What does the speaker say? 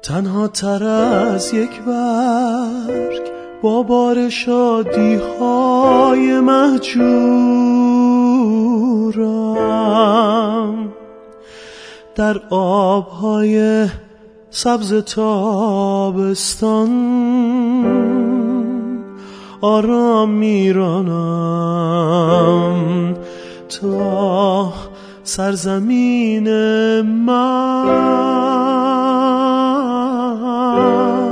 تنها تر از یک برگ با بار شادی های مهجورم، در آبهای سبز تابستان آرام میرانم تا سرزمین من.